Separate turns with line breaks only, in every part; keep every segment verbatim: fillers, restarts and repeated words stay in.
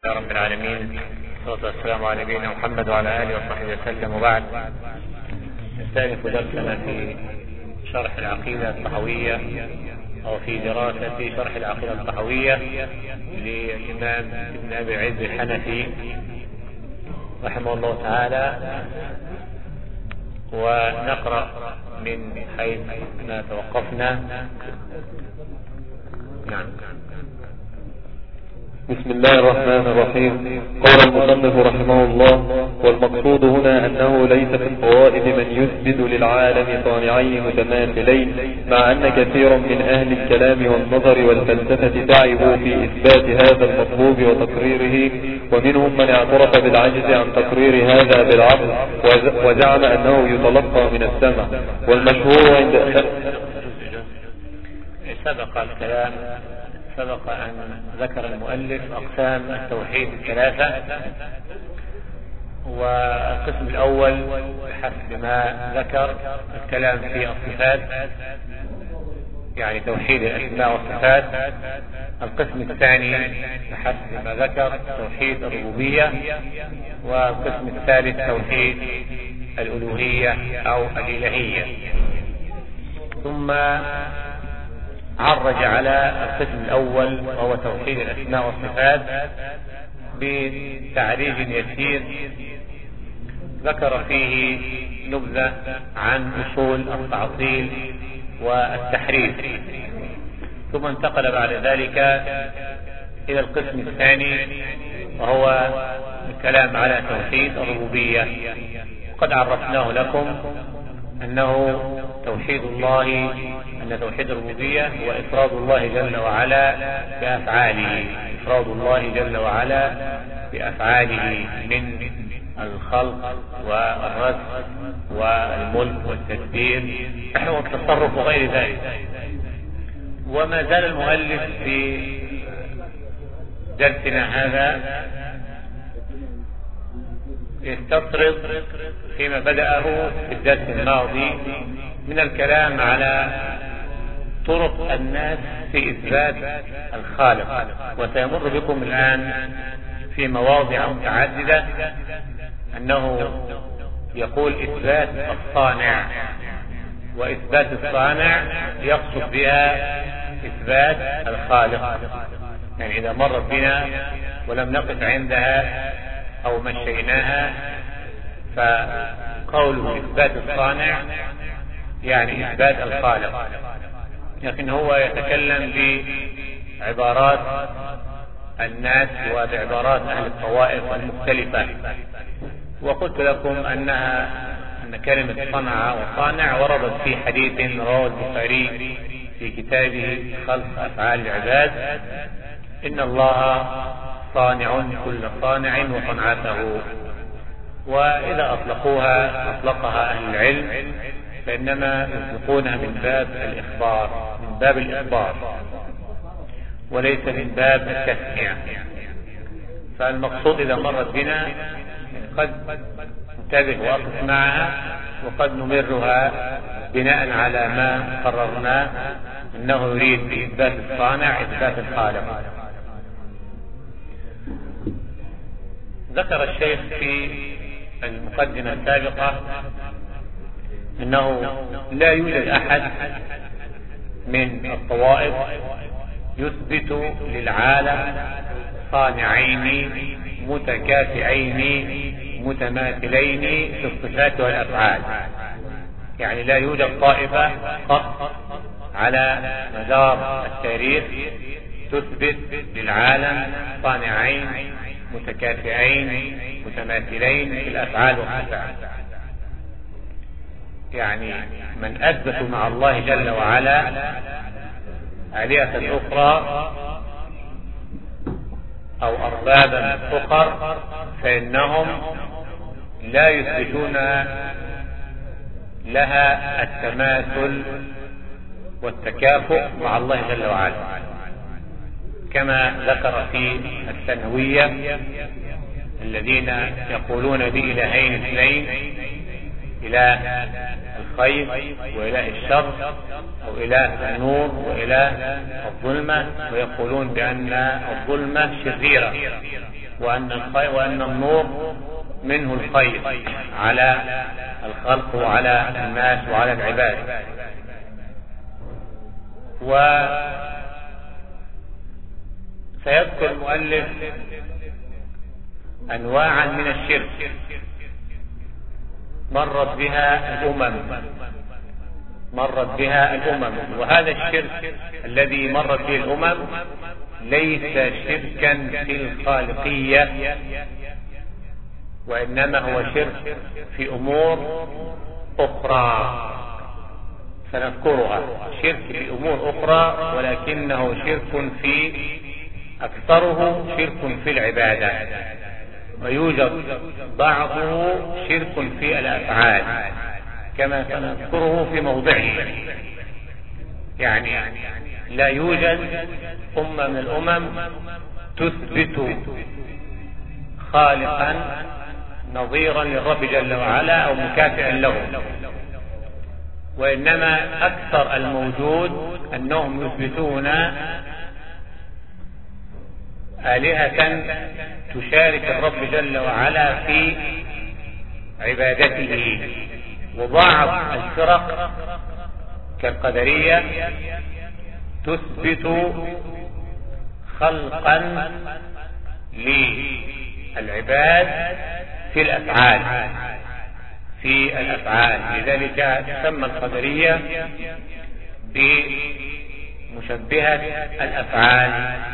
يا رب العالمين، والصلاة والسلام على نبينا محمد وعلى آله وصحبه وسلم. وبعد، نستأنف درسنا في شرح العقيدة الطحوية أو في دراسة شرح العقيدة الطحوية للإمام ابن أبي العز الحنفي رحمه الله تعالى، ونقرأ من حيث ما توقفنا. نعم.
بسم الله الرحمن الرحيم. قال المصنف رحمه الله: والمقصود هنا أنه ليس في الطوائف من يثبت للعالم صانعين متماثلين، مع أن كثيرا من أهل الكلام والنظر والفلسفة تعبوا في إثبات هذا المطلوب وتقريره، ومنهم من اعترف بالعجز عن تقرير هذا بالعقل وزعم أنه يتلقى من السمع. والمشهور عند
سبق الكلام سبق أن ذكر المؤلف أقسام التوحيد الثلاثة، والقسم الأول بحسب ما ذكر الكلام في الصفات، يعني توحيد الأسماء والصفات. القسم الثاني بحسب ما ذكر توحيد الربوبية، والقسم الثالث توحيد الألوهية أو الإلهية. ثم عرج على القسم الأول وهو توحيد الأسماء والصفات بتعريج يسير ذكر فيه نبذة عن أصول التعطيل والتحريف، ثم انتقل بعد ذلك إلى القسم الثاني وهو الكلام على توحيد الربوبية. قد عرفناه لكم أنه توحيد الله أن توحيد الربوبية هو إفراد الله جل وعلا بأفعاله، إفراد الله جل وعلا بأفعاله من الخلق والرزق والملك والتدبير والتصرف وغير ذلك. وما زال المؤلف في درسنا هذا يستطرد فيما بدأه في الدرس الماضي من الكلام على طرق الناس في إثبات الخالق، وسيمر بكم الآن في مواضع متعددة أنه يقول إثبات الصانع، وإثبات الصانع يقصد بها إثبات الخالق. يعني إذا مرت بنا ولم نقف عندها أو مشيناها فقوله إثبات الصانع يعني إثبات الخالق، لكن هو يتكلم بعبارات الناس وبعبارات أهل الطوائف المختلفة. وقلت لكم أنها أن كلمة صنع وصانع وردت في حديث رواه البخاري في كتابه خلق أفعال العباد: إن الله صانع كل صانع وصنعته. وإذا أطلقوها أطلقها أهل العلم فإنما يطلقونها من باب الإخبار، من باب الإخبار وليس من باب التسمية. فالمقصود إذا مرت بنا قد ننتبه وأقف معها، وقد نمرها بناء على ما قررناه أنه يريد بإثبات الصانع إثبات الخالق. ذكر الشيخ في المقدمة السابقة أنه لا يوجد أحد من الطوائف يثبت للعالم صانعين متكافئين متماثلين في الصفات والأفعال. يعني لا يوجد طائفة قط على مدار التاريخ تثبت للعالم صانعين متكافئين متماثلين في الأفعال والصفات. يعني من أثبتوا مع الله جل وعلا آلهة أخرى أو أربابا أخر فإنهم لا يثبتون لها التماثل والتكافؤ مع الله جل وعلا، كما ذكر في الثانوية الذين يقولون بإلهين اثنين: إله الخير وإله الشر، أو إله النور وإله الظلمة، ويقولون بأن الظلمة شريرة وأن الخير وأن النور منه الخير على الخلق وعلى الناس وعلى العباد. وسيذكر المؤلف أنواعا من الشرك مرت بها الأمم مرت بها الأمم وهذا الشرك الذي مرت به الأمم ليس شركا في الخالقية، وإنما هو شرك في أمور أخرى سنذكرها، شرك في أمور أخرى، ولكنه شرك في أكثره شرك في العبادة، ويوجد بعضه شرك في الأفعال كما سنذكره في موضعه. يعني لا يوجد أمة من الأمم تثبت خالقا نظيرا للرب جل وعلا أو مكافئا له، وإنما أكثر الموجود أنهم يثبتون آلهة تشارك الرب جل وعلا في عبادته. وبعض الفرق كالقدرية تثبت خلقا للعباد في الأفعال في الأفعال لذلك تسمى القدرية بمشبهة الأفعال.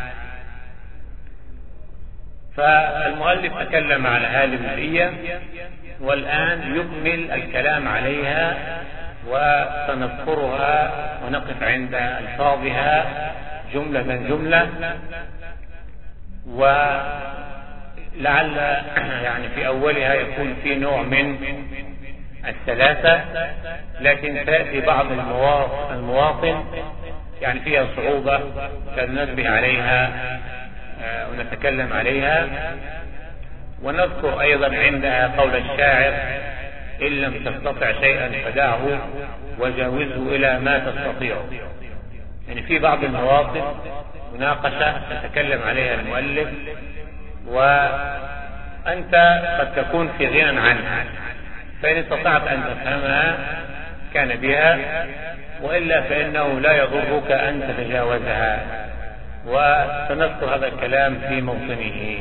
فالمؤلف تكلم على هذه الجزئية والآن يكمل الكلام عليها وسنذكرها ونقف عند ألفاظها جملة من جملة، ولعل يعني في أولها يكون في نوع من الثلاثة، لكن تأتي بعض المواطن يعني فيها صعوبة سننبه عليها ونتكلم عليها. ونذكر أيضا عندها قول الشاعر: إن لم تستطع شيئا فدعه وجاوزه إلى ما تستطيع. يعني في بعض المواطن مناقشة نتكلم عليها المؤلف وأنت قد تكون في غنى عنها، فإن استطعت أن تفهمها كان بها، وإلا فإنه لا يضرك أن تتجاوزها، وسنذكر هذا الكلام في موطنه.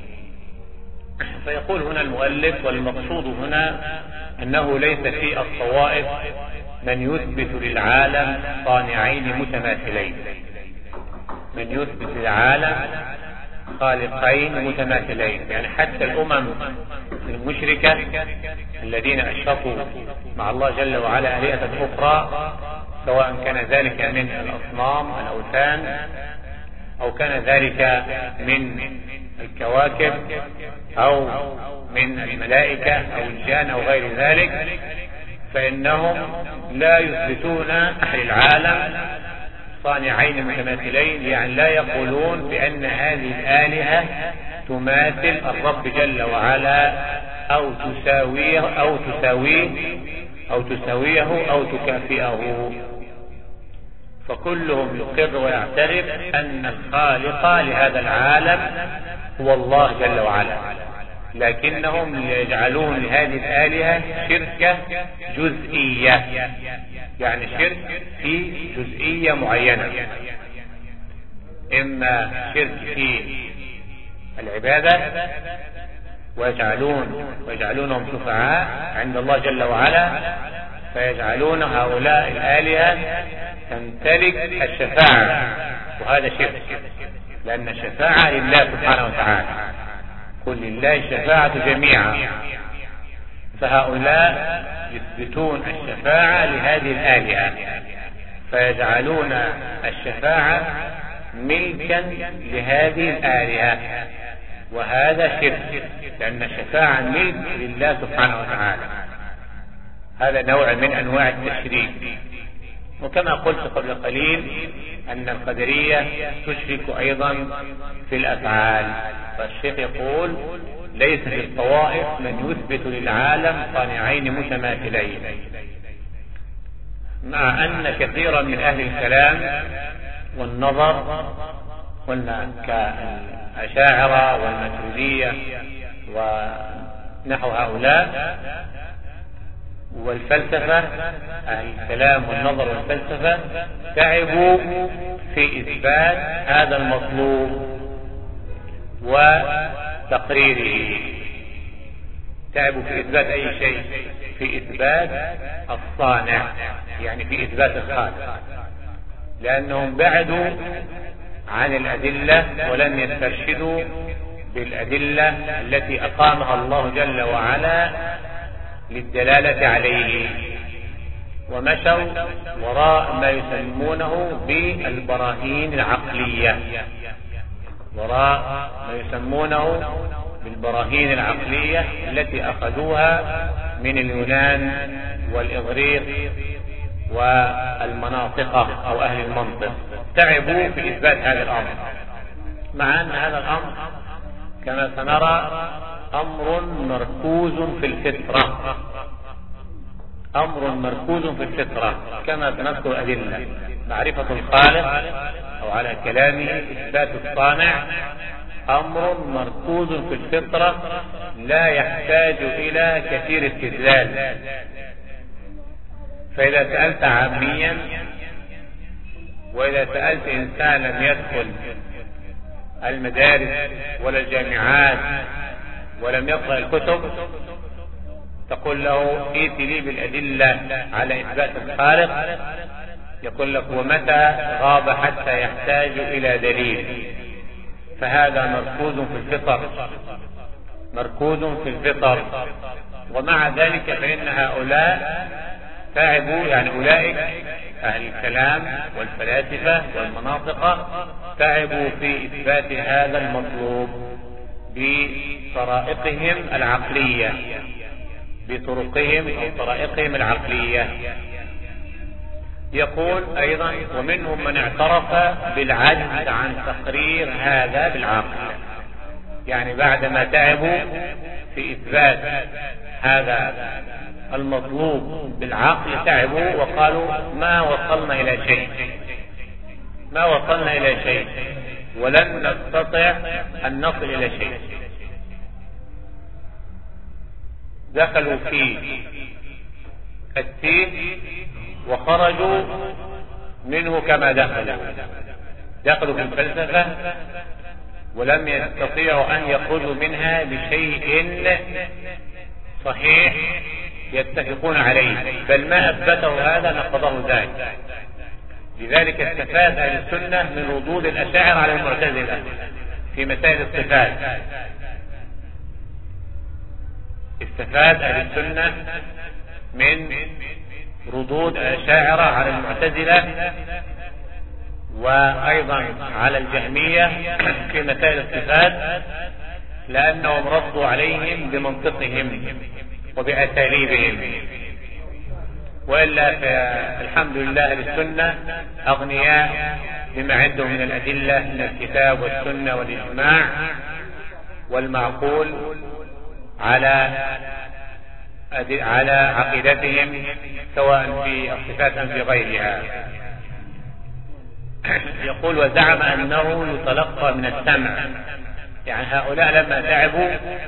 فيقول هنا المؤلف: والمقصود هنا أنه ليس في الطوائف من يثبت للعالم صانعين متماثلين، من يثبت للعالم خالقين متماثلين. يعني حتى الأمم المشركة الذين أشركوا مع الله جل وعلا آلهة أخرى، سواء كان ذلك من الأصنام الأوثان أو كان ذلك من الكواكب أو من الملائكة أو الجان أو غير ذلك، فإنهم لا يثبتون أهل العالم صانعين متماثلين، يعني لا يقولون بأن هذه الآلهة تماثل الرب جل وعلا أو تساويه أو تساويه أو تساويه أو تكافئه. فكلهم يقر ويعترف أن الخالق لهذا العالم هو الله جل وعلا، لكنهم يجعلون لهذه الآلهة شركة جزئية، يعني شرك في جزئية معينة، إما شرك في العبادة ويجعلون ويجعلونهم شفعاء عند الله جل وعلا، فيجعلون هؤلاء الآلهة تمتلك الشفاعة، وهذا شرك، لأن الشفاعة لله سبحانه وتعالى، قل لله الشفاعة جميعا. فهؤلاء يثبتون الشفاعة لهذه الآلهة، فيجعلون الشفاعة ملكا لهذه الآلهة، وهذا شرك، لأن الشفاعة ملك لله سبحانه وتعالى. هذا نوع من أنواع التشريك. وكما قلت قبل قليل أن القدرية تشرك أيضا في الأفعال. فالشيخ يقول: ليس في الطوائف من يثبت للعالم صانعين متماثلين، مع أن كثيرا من أهل الكلام والنظر قلنا الأشاعرة والماتريدية ونحو هؤلاء والفلسفة، أهل الكلام والنظر والفلسفة، تعبوا في إثبات هذا المطلوب وتقريره. تعبوا في إثبات أي شيء؟ في إثبات الصانع، يعني في إثبات الخالق، لأنهم بعدوا عن الأدلة ولم يسترشدوا بالأدلة التي أقامها الله جل وعلا للدلالة عليه، ومشوا وراء ما يسمونه بالبراهين العقلية، وراء ما يسمونه بالبراهين العقلية التي أخذوها من اليونان والإغريق والمناطقة أو أهل المنطق. تعبوا في إثبات هذا الأمر، مع أن هذا الأمر كما سنرى أمر مركوز في الفطرة، أمر مركوز في الفطرة كما سنذكر أدلة. معرفة الخالق أو على كلامه إثبات الصانع أمر مركوز في الفطرة لا يحتاج إلى كثير استدلال. فإذا سألت عاميا وإذا سألت إنسان لم يدخل المدارس ولا الجامعات ولم يقرأ الكتب، تقول له ائت لي بالأدلة على إثبات الخالق، يقول لك ومتى غاب حتى يحتاج إلى دليل. فهذا مركوز في الفطر، مركوز في الفطر. ومع ذلك فإن هؤلاء تعبوا، يعني أولئك أهل الكلام والفلاسفة والمناطق تعبوا في إثبات هذا المطلوب بطرائقهم العقلية، بطرقهم أو طرائقهم العقلية. يقول أيضا ومنهم من اعترف بالعجز عن تقرير هذا بالعقل، يعني بعدما تعبوا في إثبات هذا المطلوب بالعقل تعبوا وقالوا ما وصلنا إلى شيء، ما وصلنا إلى شيء ولن نستطيع أن نصل إلى شيء. دخلوا في التيه وخرجوا منه كما دخلوا، دخلوا في الفلسفة ولم يستطيعوا أن يخرجوا منها بشيء صحيح يتفقون عليه، بل ما أثبته هذا نقضه ذلك. لذلك استفاد أهل السنة من ردود الأشاعرة على المعتزلة في مسائل الصفات. استفاد أهل السنة من ردود الأشاعرة على المعتزلة وأيضا على الجهمية في مسائل الصفات، لأنهم ردوا عليهم بمنطقهم وبأساليبهم. وإلا فالحمد لله للسنة أغنياء بما عندهم من الأدلة من الكتاب والسنة والإجماع والمعقول على على عقيدتهم سواء في الصفات أم في غيرها. يقول وزعم أنه يتلقى من السمع، يعني هؤلاء لما تعبوا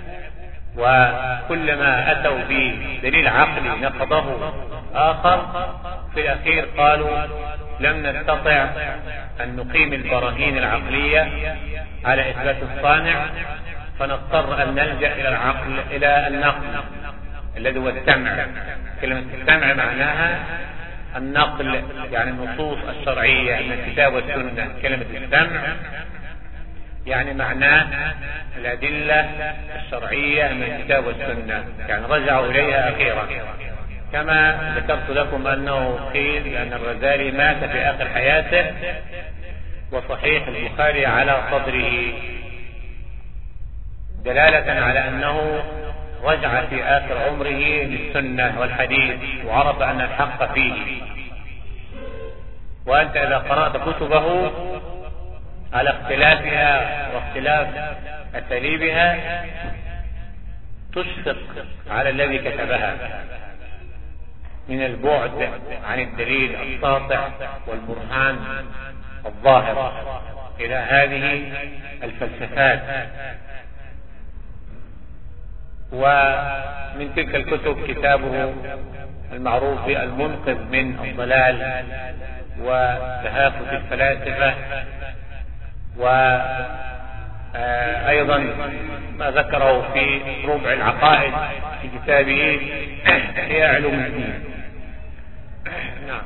وكلما أتوا بدليل عقلي نقضه آخر في الأخير قالوا لم نستطع أن نقيم البراهين العقلية على إثبات الصانع، فنضطر أن نلجأ إلى العقل إلى النقل الذي هو السمع. كلمة السمع معناها النقل، يعني النصوص الشرعية من الكتاب والسنة. كلمة السمع يعني معناه الأدلة الشرعية من الكتاب والسنة، يعني رجعوا إليها أخيرا. كما ذكرت لكم أنه قيل أن الغزالي مات في آخر حياته وصحيح البخاري على صدره، دلالة على أنه رجع في آخر عمره للسنة والحديث وعرف أن الحق فيه. وأنت إذا قرأت كتبه على اختلافها واختلاف أساليبها تشفق على الذي كتبها من البعد عن الدليل الساطع والبرهان الظاهر. إلى هذه الفلسفات. ومن تلك الكتب كتابه المعروف بالمنقذ من الضلال وتهافت الفلاسفة، وأيضا ما ذكره في ربع العقائد في كتابه هي علوم الدين. نعم.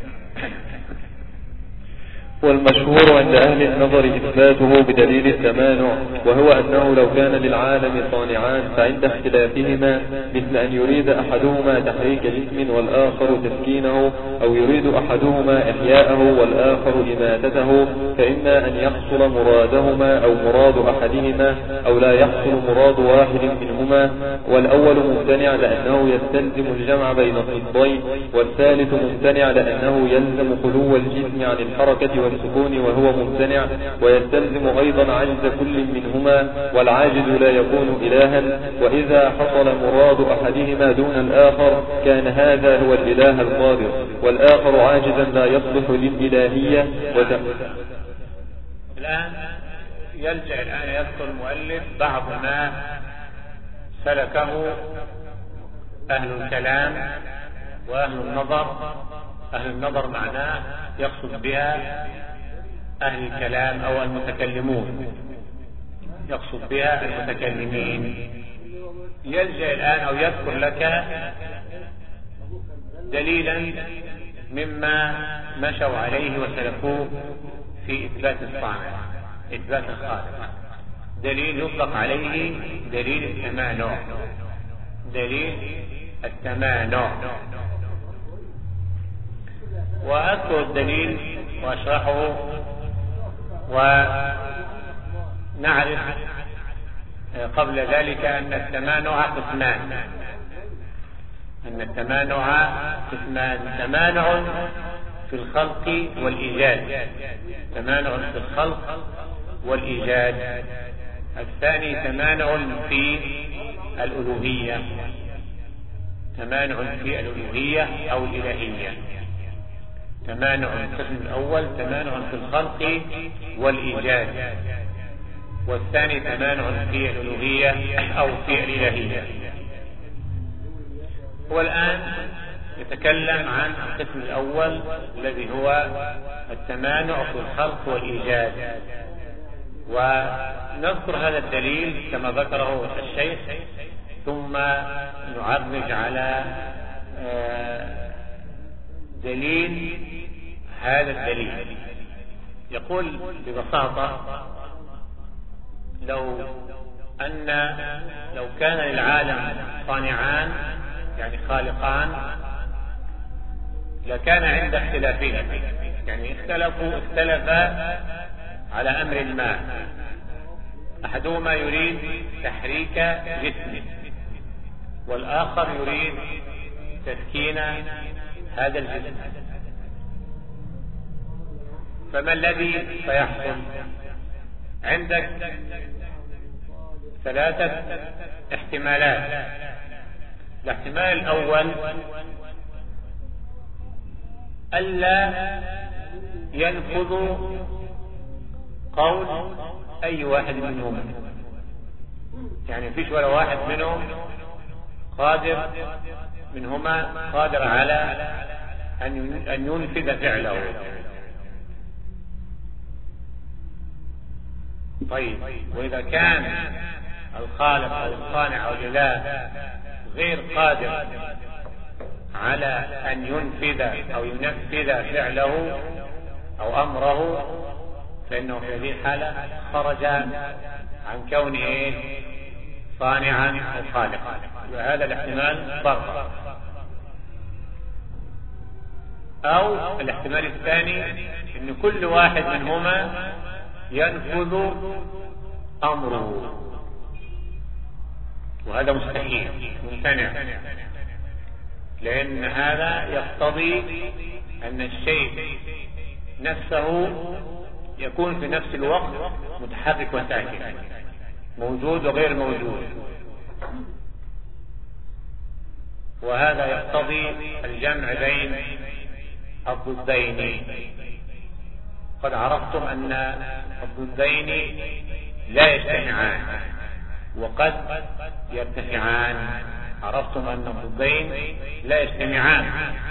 والمشهور عند أهل النظر إثباته بدليل التمانع، وهو أنه لو كان للعالم صانعان فعند اختلافهما مثل أن يريد أحدهما تحريك جسم والآخر تسكينه، أو يريد أحدهما إحياءه والآخر إماتته، فإما أن يحصل مرادهما أو مراد أحدهما أو لا يحصل مراد واحد منهما. والأول ممتنع لأنه يستلزم الجمع بين الضدين، والثالث ممتنع لأنه يلزم خلو الجسم عن الحركة والسكون وهو ممتنع، ويستلزم أيضا عجز كل منهما، والعاجز لا يكون إلها. وإذا حصل مراد أحدهما دون الآخر كان هذا هو الإله القادر، والآخر عاجزا لا يصلح للإلهية.
الآن يلجأ الآن يذكر المؤلف بعض ما سلكه أهل الكلام وأهل النظر. أهل النظر معناه يقصد بها أهل الكلام أو المتكلمون، يقصد بها المتكلمين. يلجأ الآن أو يذكر لك دليلا مما مشوا عليه وسلكوه في إثبات الصانع، إثبات الخالق. دليل يطلق عليه دليل التمانع، دليل التمانع. وأذكر الدليل وأشرحه ونعرف قبل ذلك أن التمانع قسمان، أن التمانع قسمان: تمانع في الخلق والإيجاد، تمانع في الخلق والإيجاد. الثاني تمانع في الألوهية، تمانع في الألوهية أو الإلهية. تمانع القسم الأول تمانع في الخلق والإيجاد، والثاني تمانع في الألوهية أو في الإلهية. والآن يتكلم عن القسم الأول الذي هو التمانع في الخلق والإيجاد، ونذكر هذا الدليل كما ذكره الشيخ، ثم نعرج على دليل هذا الدليل. يقول ببساطة: لو أن لو كان للعالم صانعان يعني خالقان لكان عند اختلافين، يعني اختلفوا اختلفا على أمر ما، أحدهما يريد تحريك جسمه والآخر يريد تسكين هذا الجسم، فما الذي سيحصل؟ عندك ثلاثة احتمالات. الاحتمال الأول ألا ينفذ قول أي واحد منهم، يعني فيش ولا واحد منهم قادر منهما قادر على أن ينفذ فعله. طيب، وإذا كان الخالق أو الصانع أو الإله غير قادر على أن ينفذ أو ينفذ فعله أو أمره، فإنه في هذه الحالة خرج عن كونه صانعا أو خالقا، وهذا الاحتمال فرق. أو الاحتمال الثاني أن كل واحد منهما ينفذ أمره، وهذا مستحيل ممتنع، لأن هذا يقتضي أن الشيء نفسه يكون في نفس الوقت متحرك وساكن، موجود وغير موجود، وهذا يقتضي الجمع بين الضدين. قد عرفتم أن الضدين لا يجتمعان وقد يرتفعان. عرفتم أن الضدين لا يجتمعان،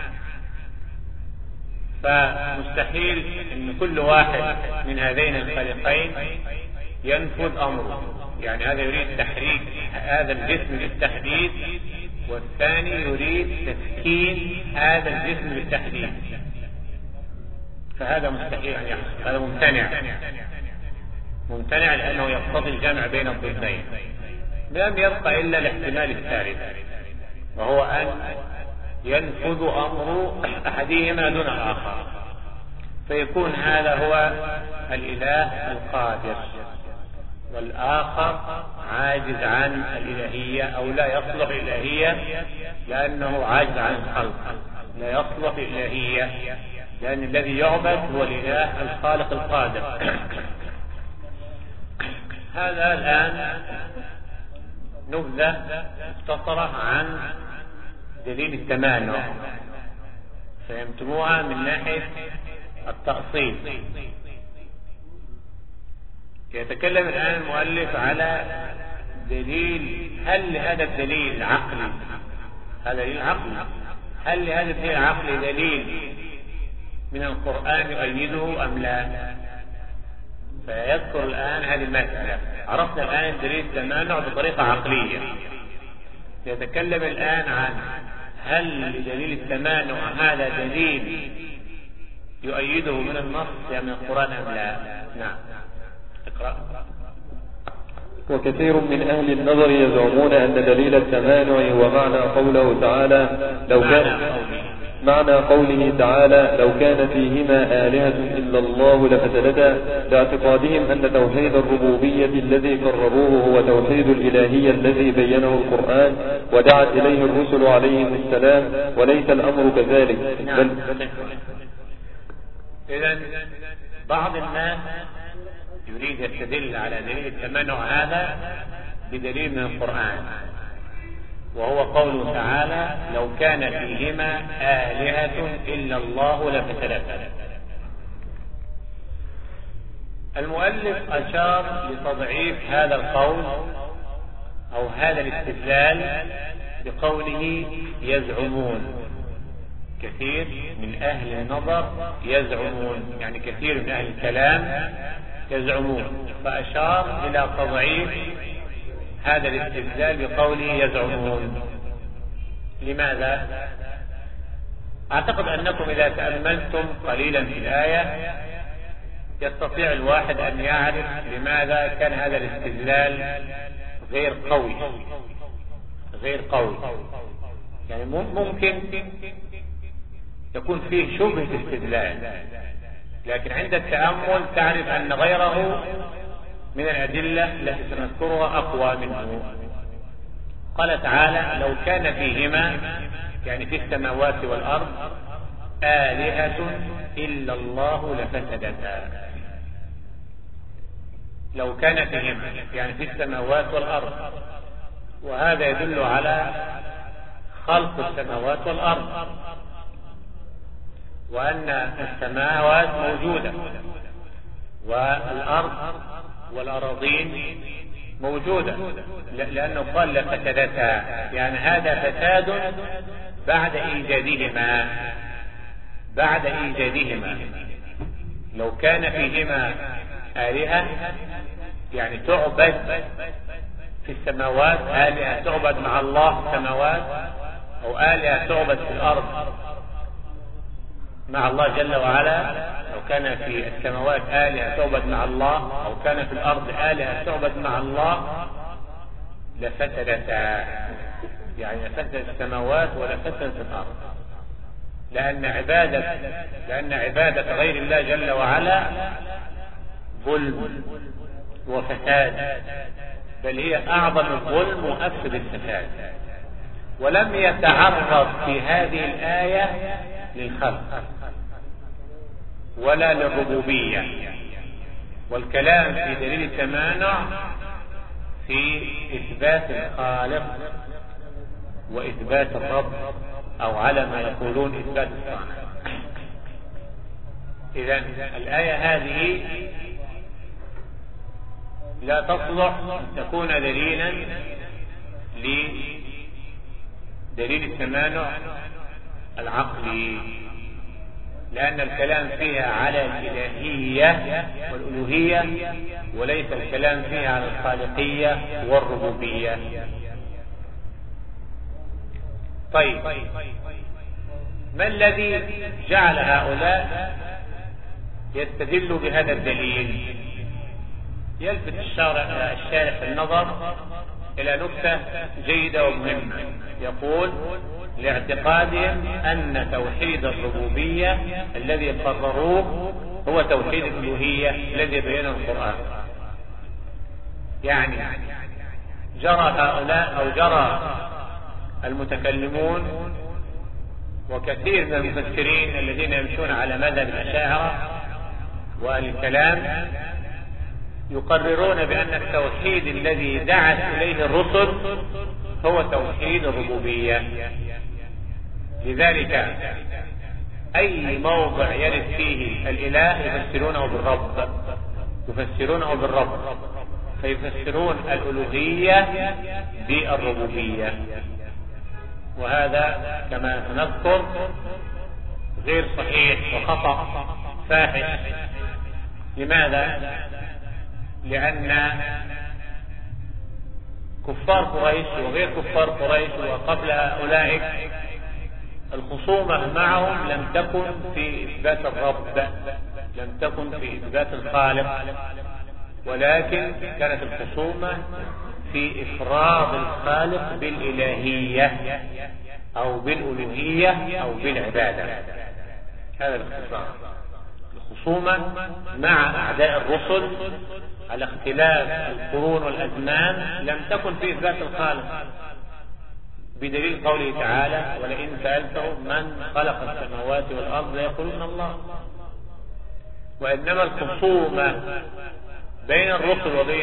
فمستحيل أن كل واحد من هذين الفريقين ينفذ أمره. يعني هذا يريد تحريك هذا الجسم بالتحديد، والثاني يريد تسكين هذا الجسم بالتحديد، فهذا مستحيل أن يحصل. هذا ممتنع ممتنع لأنه يقتضي الجمع بين الضدين. لم يبقى إلا الاحتمال الثالث، وهو أن ينفذ أمر أحدهما دون الآخر، فيكون هذا هو الإله القادر والآخر عاجز عن الإلهية أو لا يصلح الإلهية لأنه عاجز عن الخلق. لا يصلح الإلهية لأن الذي يعبد هو الإله الخالق القادر. هذا الآن نبذة مختصرة عن دليل التمانع، فهمتموها من ناحية التأصيل. يتكلم الآن المؤلف على دليل، هل هذا الدليل عقلي؟ هذا دليل عقلي. هل لهذا الدليل العقلي دليل من القرآن يؤيده أم لا؟ فيذكر الآن هذه المسألة. عرفنا الآن دليل التمانع بطريقة عقلية. يتكلم الآن عن هل دليل التمانع هذا دليل يؤيده من النص يا من القرآن أم لا؟ نعم. اقرأ.
وكثير من أهل النظر يزعمون أن دليل التمانع ومعنى قوله تعالى لو كان معنى قوله تعالى لو كان فيهما آلهة إلا الله لفسدتا، لاعتقادهم أن توحيد الربوبية الذي قرروه هو توحيد الإلهية الذي بينه القرآن ودعت إليه الرسل عليهم السلام، وليس الأمر كذلك. بل
إذن بعض الناس يريد يستدل على دليل التمنع هذا بدليل من القرآن، وهو قوله تعالى لو كان فيهما آلهة إلا الله لفسدتا. المؤلف أشار لتضعيف هذا القول أو هذا الاستدلال بقوله يزعمون. كثير من أهل النظر يزعمون، يعني كثير من أهل الكلام يزعمون، فأشار إلى تضعيف هذا الاستدلال بقوله يزعمون. لماذا؟ أعتقد أنكم إذا تأملتم قليلا في الآية يستطيع الواحد أن يعرف لماذا كان هذا الاستدلال غير قوي غير قوي يعني ممكن يكون فيه شبهة استدلال، لكن عند التأمل تعرف أن غيره من الأدلة التي سنذكرها أقوى منه. قال تعالى لو كان فيهما، يعني في السماوات والأرض، آلهة إلا الله لفسدتا. لو كان فيهما يعني في السماوات والأرض، وهذا يدل على خلق السماوات والأرض، وأن السماوات موجودة والأرض والأراضين موجودة، لأنه قال لفسدتا، يعني هذا فساد بعد إيجادهما بعد إيجادهما لو كان فيهما آلهة يعني تعبد في السماوات، آلهة تعبد مع الله في السماوات، أو آلهة تعبد في الأرض مع الله جل وعلا. لو كان في السماوات آلهة تعبد مع الله، أو كان في الأرض آلهة تعبد مع الله، لفسدتا، يعني لفسدت السماوات ولفسدت الأرض، لأن عبادة لأن عبادة غير الله جل وعلا ظلم وفساد، بل هي أعظم الظلم وأفسد الفساد. ولم يتعرض في هذه الآية للخلق ولا للربوبية، والكلام في دليل التمانع في إثبات الخالق وإثبات الرب، أو على ما يقولون إثبات الصانع. إذا الآية هذه لا تصلح أن تكون دليلا لدليل التمانع العقلي، لأن الكلام فيها على الإلهية والألوهية، وليس الكلام فيها على الخالقية والربوبية. طيب، ما الذي جعل هؤلاء يستدلوا بهذا الدليل؟ يلفت الشارح النظر إلى نكتة جيدة ومهمة. يقول: لاعتقادهم أن توحيد الربوبية الذي قرروه هو توحيد الألوهية الذي بينه القرآن. يعني جرى هؤلاء أو جرى المتكلمون وكثير من المفسرين الذين يمشون على مذهب الأشاعرة والكلام يقررون بأن التوحيد الذي دعت إليه الرسل هو توحيد الربوبية. لذلك أي موضع يرد فيه الإله يفسرونه بالرب، يفسرونه بالرب فيفسرون الألوهية بالربوبية، وهذا كما نذكر غير صحيح وخطأ فاحش. لماذا؟ لأن كفار قريش وغير كفار قريش وقبل أولئك الخصومة معهم لم تكن في إثبات الرب، لم تكن في إثبات الخالق، ولكن كانت الخصومة في إفراد الخالق بالإلهية أو بالألوهية أو بالعبادة. هذا الاختصار. الخصومة مع أعداء الرسل على اختلاف القرون والأزمان لم تكن في إثبات الخالق، بدليل قوله تعالى: ولئن سألتهم من خلق السماوات والأرض ليقولون الله. وإنما الخصومة بين الرسل وبين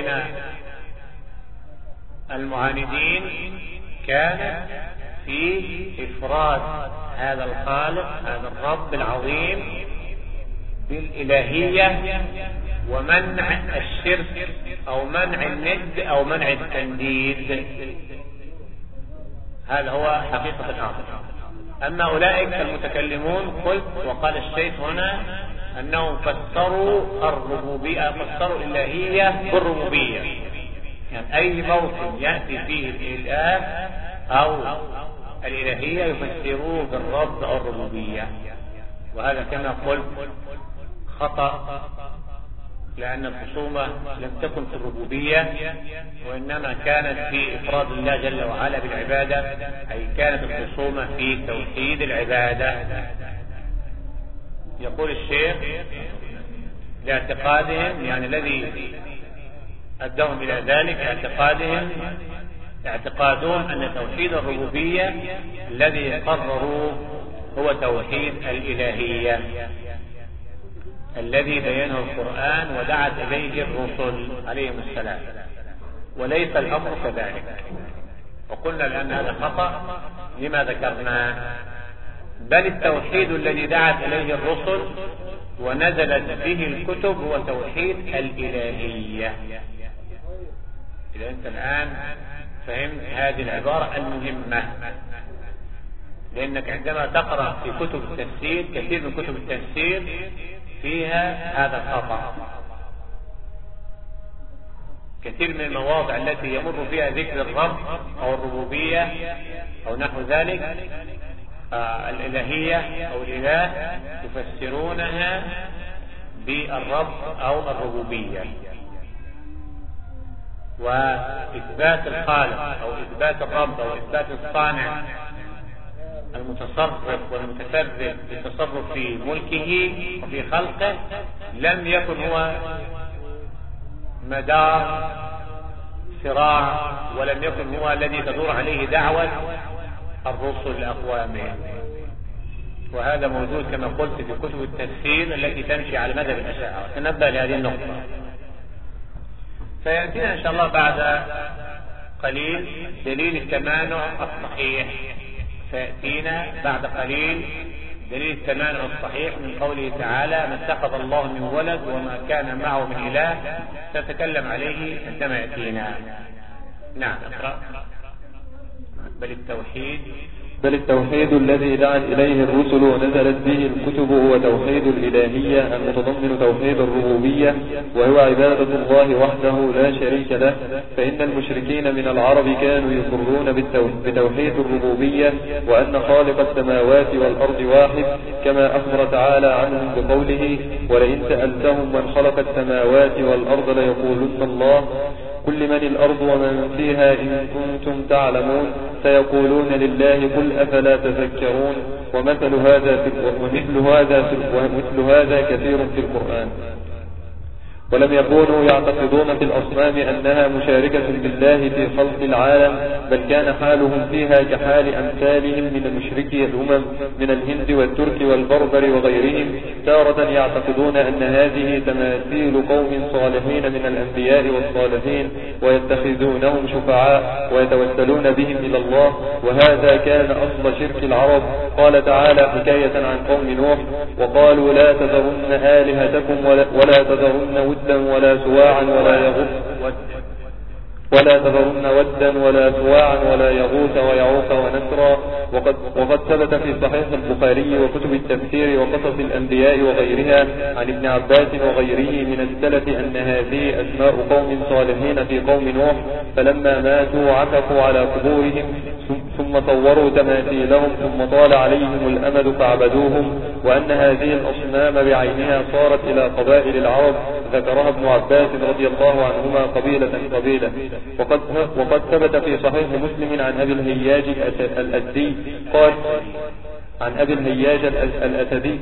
المعاندين كانت في إفراد هذا الخالق، هذا الرب العظيم، بالإلهية ومنع الشرك أو منع الند أو منع التنديد. هذا هو حقيقة الأمر. أما أولئك المتكلمون قلت وقال الشيخ هنا أنهم فسروا الربوبية، فسروا الإلهية بالربوبية، يعني أي موطن يأتي فيه الإله أو الإلهية يفسروه بالرب أو الربوبية، وهذا كما قلت خطأ، لأن الخصومة لم تكن في الربوبية وإنما كانت في إفراد الله جل وعلا بالعبادة، أي كانت الخصومة في توحيد العبادة. يقول الشيخ: لاعتقادهم، يعني الذي أدهم إلى ذلك اعتقادهم اعتقادهم أن توحيد الربوبية الذي قرروه هو توحيد الإلهية الذي بينه القرآن ودعت إليه الرسل عليهم السلام، وليس الأمر كذلك. وقلنا لأن هذا خطأ لما ذكرناه، بل التوحيد الذي دعت إليه الرسل ونزلت به الكتب هو توحيد الإلهية. إذا أنت الآن فهمت هذه العبارة المهمة، لأنك عندما تقرأ في كتب التفسير، كثير من كتب التفسير فيها هذا الخطأ. كثير من المواضع التي يمر فيها ذكر الرب أو الربوبية أو نحو ذلك آه الإلهية أو الإله يفسرونها بالرب أو الربوبية، وإثبات الخالق أو إثبات الرب أو إثبات الصانع المتصرف والمتسبب بالتصرف في ملكه وفي خلقه لم يكن هو مدار صراع، ولم يكن هو الذي تدور عليه دعوة الرسل لأقوامهم. وهذا موجود كما قلت في كتب التفسير التي تمشي على مذهب الأشاعرة. تنبه لهذه النقطة. فيأتينا إن شاء الله بعد قليل دليل التمانع الصحيح، سيأتينا بعد قليل دليل التمانع الصحيح من قوله تعالى ما اتخذ الله من ولد وما كان معه من إله، سأتكلم عليه عندما يأتينا. نعم اقرأ. بل التوحيد
بل التوحيد الذي دعت إليه الرسل ونزلت به الكتب هو توحيد الإلهية المتضمن توحيد الربوبية، وهو عبادة الله وحده لا شريك له. فإن المشركين من العرب كانوا يقرون بتوحيد الربوبية وأن خالق السماوات والأرض واحد، كما أخبر تعالى عنهم بقوله ولئن سألتهم من خلق السماوات والأرض ليقولن الله قل من الأرض ومن فيها إن كنتم تعلمون سيقولون لله قل أفلا تذكرون. ومثل هذا في ومثل هذا في ومثل هذا كثير في القرآن. ولم يكونوا يعتقدون في الأصنام أنها مشاركة بالله في خلق العالم، بل كان حالهم فيها كحال أمثالهم من مشركي الأمم من الهند والترك والبربر وغيرهم، تارة يعتقدون أن هذه تماثيل قوم صالحين من الأنبياء والصالحين ويتخذونهم شفعاء ويتوسلون بهم إلى الله، وهذا كان أصل شرك العرب. قال تعالى حكاية عن قوم نوح وقالوا لا تذرن آلهتكم ولا تذرن ودا ولا سواعا ولا يغوث ولا تذرن ودا ولا سواعا ولا يغوث ويعوق ونسرا. وقد, وقد ثبت في صحيح البخاري وكتب التفسير وقصص الأنبياء وغيرها عن ابن عباس وغيره من السلف أن هذه أسماء قوم صالحين في قوم نوح، فلما ماتوا عكفوا على قبورهم ثم صوروا تماثيلهم ثم طال عليهم الأمد فعبدوهم، وأن هذه الأصنام بعينها صارت إلى قبائل العرب، ذكرها ابن عباس رضي الله عنهما قبيلة قبيلة. وقد, وقد ثبت في صحيح مسلم عن أبي الهياج الأسدي قال عن أبي الهياج الأسدي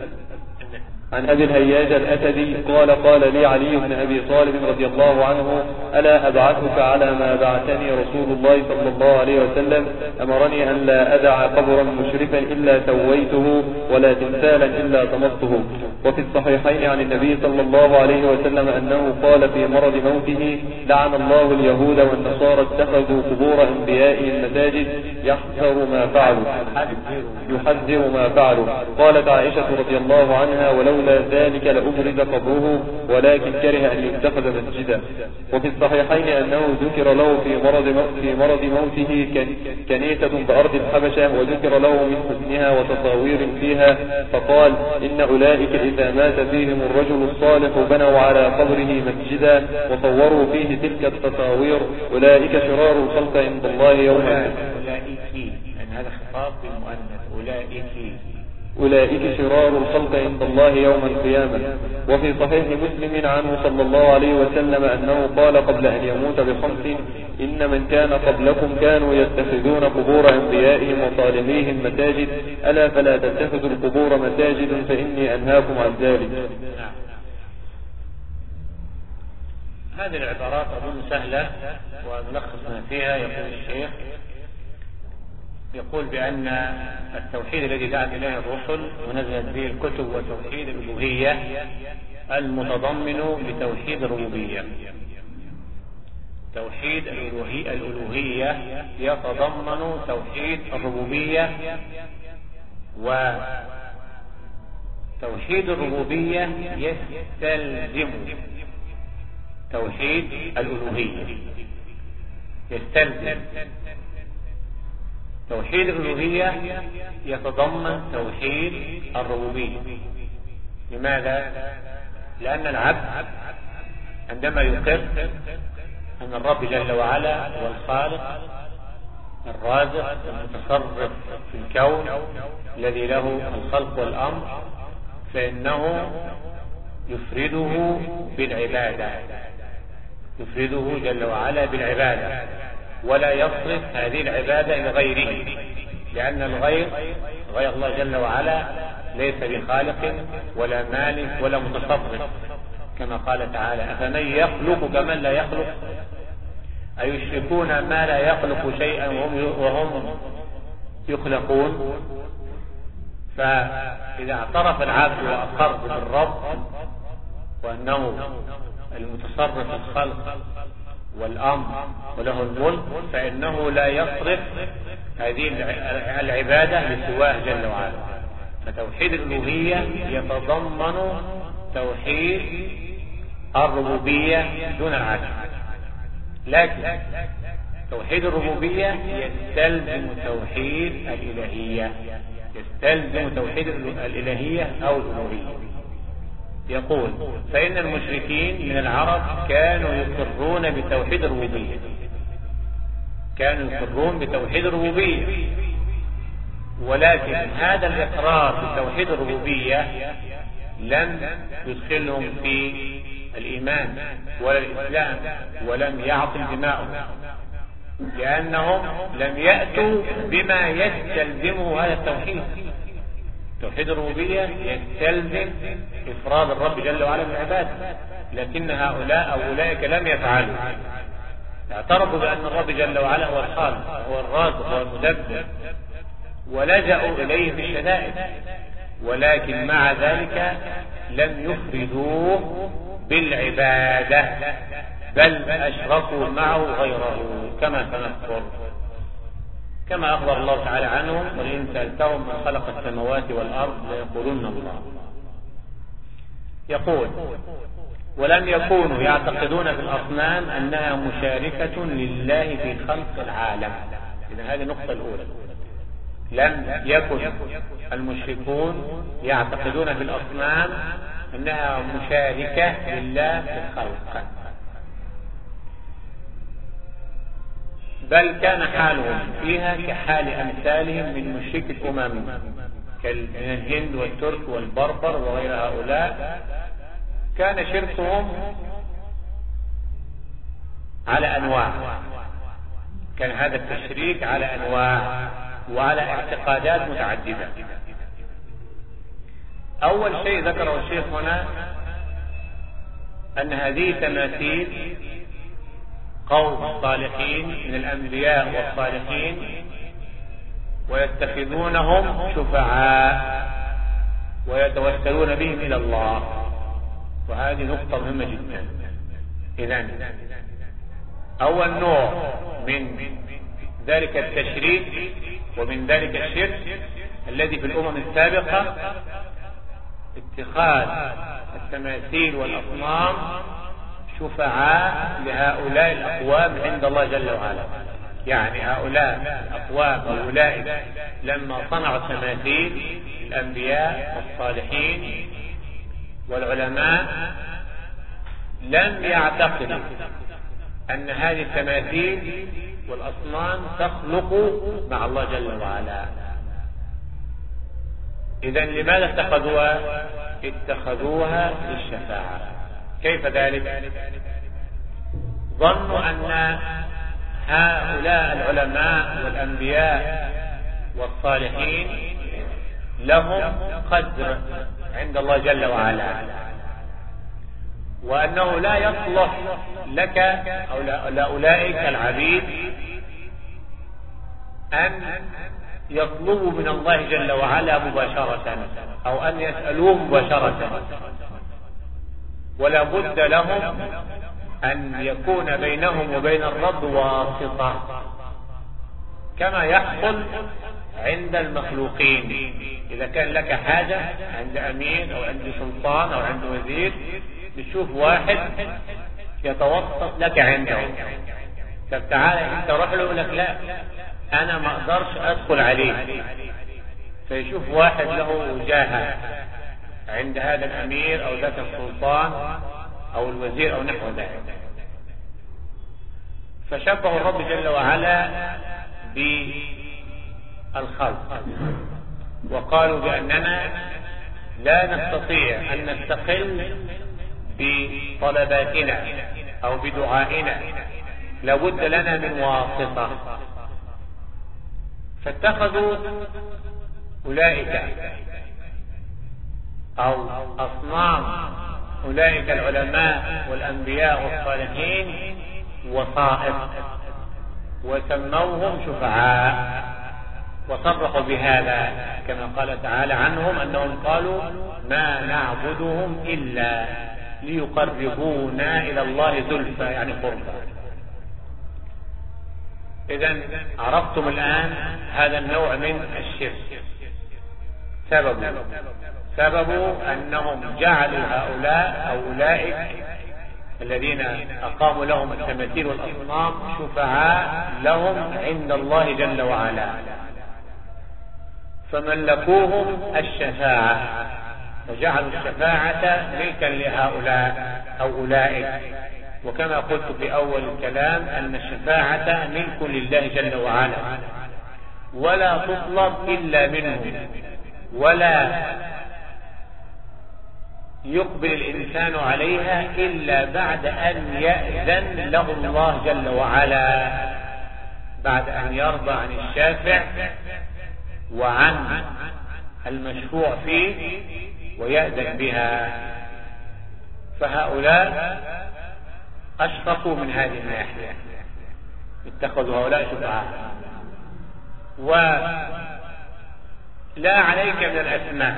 عن أبي الهياج الأسدي قال قال لي علي بن أبي طالب رضي الله عنه ألا أبعثك على ما بعثني رسول الله صلى الله عليه وسلم، أمرني أن لا أدع قبرا مشرفا إلا سويته ولا تمثالا إلا طمسته. وفي الصحيحين عن النبي صلى الله عليه وسلم أنه قال في مرض موته لعن الله اليهود والنصارى اتخذوا قبور أنبيائهم مساجد يحذر ما فعلوا يحذر ما فعلوا. قالت عائشة رضي الله عنها ولولا ذلك لأبرز قبره ولكن كره أن يتخذ مسجدا. وفي الصحيحين أنه ذكر له في مرض في مرض موته كنيسة بأرض الحبشة وذكر له من حسنها وتصاوير فيها، فقال إن أولئك إذا مات فيهم الرجل الصالح بنوا على قبره مسجدا وصوروا فيه تلك التصاوير، أولئك شرار الخلق عند الله يوم القيامة.
هذا خطاب بالمؤنث أولئك
أولئك شرار الخلق عند الله يوم القيامة. وفي صحيح مسلم عنه صلى الله عليه وسلم أنه قال قبل أن يموت بخمس إن من كان قبلكم كانوا يتخذون قبور أنبيائهم وصالحيهم مساجد، ألا فلا تتخذوا القبور مساجد فإني أنهاكم عن ذلك.
هذه العبارات أظن سهلة ونلخص ما فيها. يقول الشيخ يقول بأن التوحيد الذي دعت إليه الرسل ونزلت به الكتب وتوحيد الألوهية المتضمن لتوحيد الربوبية. توحيد الألوهية يتضمن توحيد الربوبية، وتوحيد الربوبية يستلزم توحيد الألوهية. يستلزم توحيد الألوهية يتضمن توحيد الربوبية. لماذا؟ لأن العبد عندما يقر أن الرب جل وعلا هو الخالق الرازق المتصرف في الكون الذي له الخلق والأمر، فإنه يفرده بالعبادة، يفرده جل وعلا بالعبادة، ولا يصرف هذه العبادة إلى غيره، لأن الغير غير الله جل وعلا ليس بخالق ولا مالك ولا متصرف، كما قال تعالى أفمن يخلق كمن لا يخلق أيشركون ما لا يخلق شيئا وهم يخلقون. فإذا اعترف العبد وأقر بالرب وأنه المتصرف في الخلق والأمر وله الملك، فإنه لا يصرف هذه العبادة لسواه جل وعلا، فتوحيد الألوهية يتضمن توحيد الربوبية دون العجز، لكن توحيد الربوبية يستلزم توحيد الإلهية، يستلزم توحيد الإلهية أو الألوهية. يقول: فإن المشركين من العرب كانوا يقرون بتوحيد الربوبية، كانوا يقرون بتوحيد الربوبية، ولكن هذا الإقرار بتوحيد الربوبية لم يدخلهم في الإيمان ولا الإسلام، ولم يعطل دماؤهم، لأنهم لم يأتوا بما يستلزمه هذا التوحيد. توحيد الربوبية يستلزم إفراد الرب جل وعلا بالعبادة، لكن هؤلاء أو أولئك لم يفعلوا، اعترفوا بأن الرب جل وعلا هو الخالق، هو الرازق، هو المدبر، ولجأوا إليه في الشدائد، ولكن مع ذلك لم يفردوه بالعبادة، بل أشركوا معه غيره كما سنذكر، كما أخبر الله تعالى عنهم: ولئن سألتهم من خلق السماوات والأرض ليقولن الله. يقول: ولم يكونوا يعتقدون في الأصنام أنها مشاركة لله في خلق العالم. إذن هذه النقطة الأولى، لم يكن المشركون يعتقدون في الأصنام أنها مشاركة لله في الخلق، بل كان حالهم فيها كحال أمثالهم من مشرك الأمم من الهند والترك والبربر وغير هؤلاء. كان شركهم على أنواع، كان هذا التشريك على أنواع وعلى اعتقادات متعددة. أول شيء ذكره الشيخ هنا أن هذه تماثيل قوم صالحين من الأنبياء والصالحين، ويتخذونهم شفعاء ويتوسلون بهم إلى الله، وهذه نقطة مهمة جدا. إذن أول نوع من ذلك التشريك ومن ذلك الشرك الذي في الأمم السابقة اتخاذ التماثيل والأصنام شفعاء لهؤلاء الأقوام عند الله جل وعلا. يعني هؤلاء الأقوام أولئك لما صنعوا التماثيل، الأنبياء والصالحين والعلماء، لم يعتقدوا أن هذه التماثيل والأصنام تخلق مع الله جل وعلا. إذن لماذا اتخذوها؟ اتخذوها للشفاعة. كيف ذلك؟ ظنوا أن هؤلاء العلماء والأنبياء والصالحين لهم قدر عند الله جل وعلا، وأنه لا يصلح لك أو لأولئك العبيد أن يطلبوا من الله جل وعلا مباشرة أو أن يسألوه مباشرة، ولا بد لهم أن يكون بينهم وبين الرب واسطة، كما يحصل عند المخلوقين. إذا كان لك حاجة عند أمين أو عند سلطان أو عند وزير، تشوف واحد يتوسط لك عنده، طب تعالى انت روح له، يقول لك لا انا ما اقدرش ادخل عليه، فيشوف واحد له وجاهة عند هذا الامير او ذاك السلطان او الوزير او نحو ذلك. فشبه الرب جل وعلا بالخلق، وقالوا باننا لا نستطيع ان نستقل بطلباتنا او بدعائنا، لابد لنا من واسطة. فاتخذوا اولئك او اصنام اولئك العلماء والانبياء والصالحين وسائط، وسموهم شفعاء، وصرحوا بهذا كما قال تعالى عنهم انهم قالوا ما نعبدهم الا ليقربونا الى الله زلفى، يعني قربا. اذن عرفتم الان هذا النوع من الشرك. سبب سبب أنهم جعلوا هؤلاء أو أولئك الذين أقاموا لهم التماثيل والأصنام شفعاء لهم عند الله جل وعلا، فملكوهم الشفاعة وجعلوا الشفاعة ملكا لهؤلاء أو أولئك. وكما قلت في أول الكلام أن الشفاعة ملك لله جل وعلا ولا تطلب إلا منه، ولا يقبل الإنسان عليها إلا بعد أن يأذن له الله جل وعلا، بعد أن يرضى عن الشافع وعن المشروع فيه ويأذن بها. فهؤلاء أشفقوا من هذه الناحية، اتخذوا هؤلاء شفعاء. ولا عليك من الأسماء،